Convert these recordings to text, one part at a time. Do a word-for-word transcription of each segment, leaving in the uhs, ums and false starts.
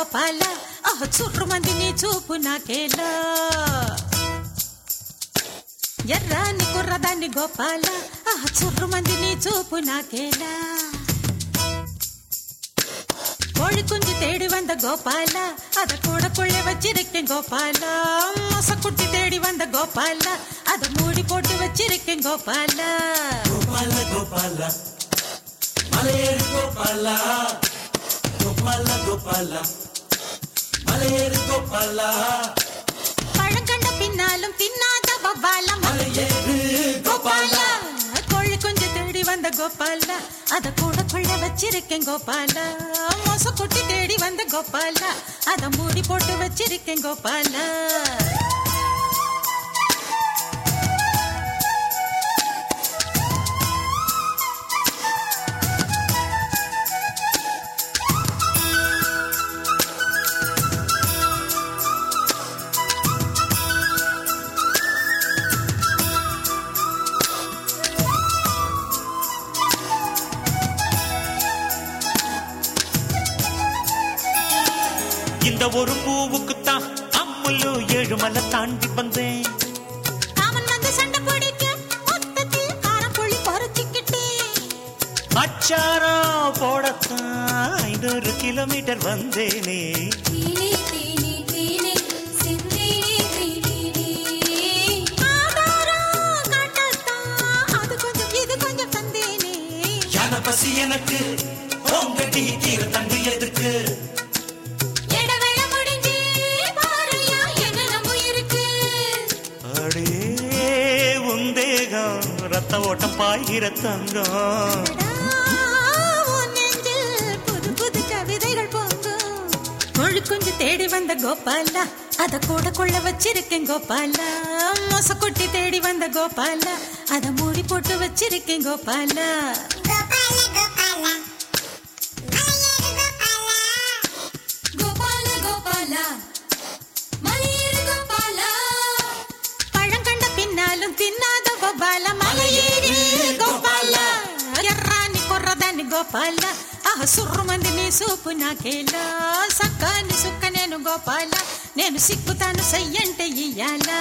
గోపాల ఆహ్ చుర్రుమంది నీ చూపు నాకేలా ఎర్రాని కుర్రదాన్ని గోపాల ఆహ్ చుర్రుమంది నీ చూపు నాకేలా கோழி குஞ்சு தேடி வந்த கோபால அத கூட கொள்ளை வச்சிருக்கேன் கோபால மொசக்குட்டி தேடி வந்த கோபால அத மூடி போட்டு வச்சிருக்கேன் கோபால கோபால கோபால மலையேறு கோபால கோபால கோபால மலையேறு கோபால பழங்கண்ட பின்னாலும் தின்னாத பபால மலையேறு கோபால கோழி குஞ்சு தேடி வந்த கோபால அத கூட கொள்ளை வச்சிருக்கேன் கோபால மொசக்குட்டி தேடி வந்த கோபால அத மூடி போட்டு வச்சிருக்கேன் கோபால இந்த ஒரு பூவுக்குத்தான் அம்முலு ஏழுமலை தாண்டி வந்தேன் காமன் வந்து சண்டை பிடிக்க மொத்தத்தில் காரப்புள்ளி பறிச்சுக்கிட்டேன் அச்சாரம் போடத்தான் ஐநூறு கிலோமீட்டர் வந்தேனே யான பசி எனக்கு உங்கடி கீரை தண்டு எதுக்கு ரத்த ஓட்டம் பாய்கிற தங்கம் புது புது கவிதைகள் போங்கும் கோழி குஞ்சு தேடி வந்த கோபால அத கூட கொள்ள வச்சிருக்கேன் கோபால மொசக்குட்டி தேடி வந்த கோபால அத மூடி போட்டு வச்சிருக்கேன் கோபால கோபால கோபால மலையேறு கோபால பழங்கண்ட பின்னாலும் தின்னாத கோபால மலையேறு கோபால ఎర్రాని కుర్రదాన్ని గోపాల ఆహ్ సుర్రుమంది నీ సూపు నాకేలా సక్కాని సుక్క నేను గోపాల నేను సిక్కుతాను సయ్యంటే ఇయ్యాలా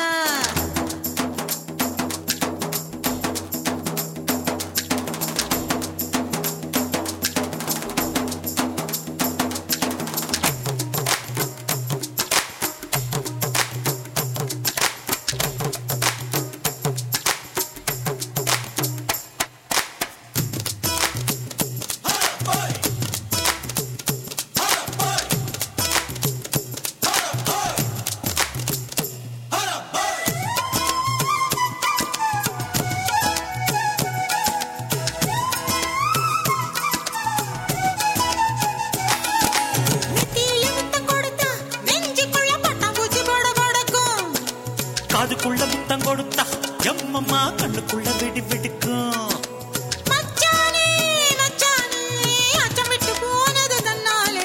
காதுக்குள்ள முத்தம் கொடுத்தா எம்மம்மா கண்ணுக்குள்ள வெடி வெடிக்கும் மச்சானே மச்சானே அச்சம் விட்டு போனது தன்னாலே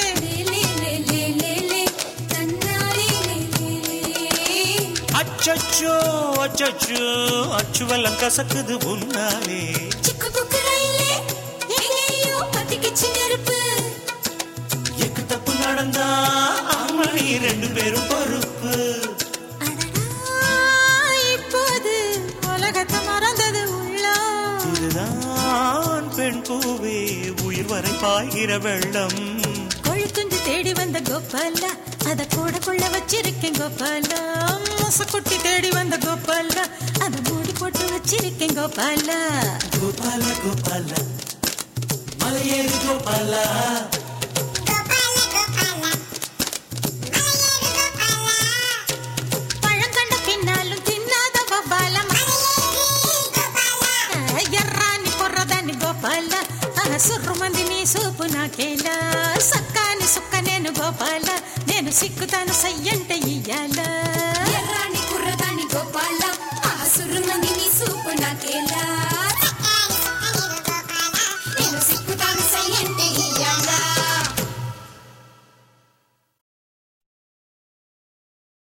அச்சச்சோ அச்சச்சோ அச்சுவெல்லாம் கசக்குது உன்னாலே சிக்கு புக்கு ரயிலே எங்கேயோ பத்திக்கிச்சு நெருப்பு எக்கு தப்பு நடந்தா அம்மணி ரெண்டு பேரும் பொறுப்பு இதுதான் பெண் பூவே உயிர் வரை பாய்கிற வெள்ளம் கோழி குஞ்சு தேடி வந்த கோபால அத கூட கொள்ள வச்சிருக்கேன் கோபால மொசக்குட்டி தேடி வந்த கோபால அத மூடி போட்டு வச்சிருக்கேன் கோபால கோபால கோபால மலையேறு கோபால సుర్రుమంది నీ సూపు నాకేలా సక్కాని సుక్క నేను గోపాల నేను సిక్కుతాను సయ్యంటే ఇయ్యాల ఎర్రాని కుర్రదాని గోపాల ఆ సుర్రుమంది నీ సూపు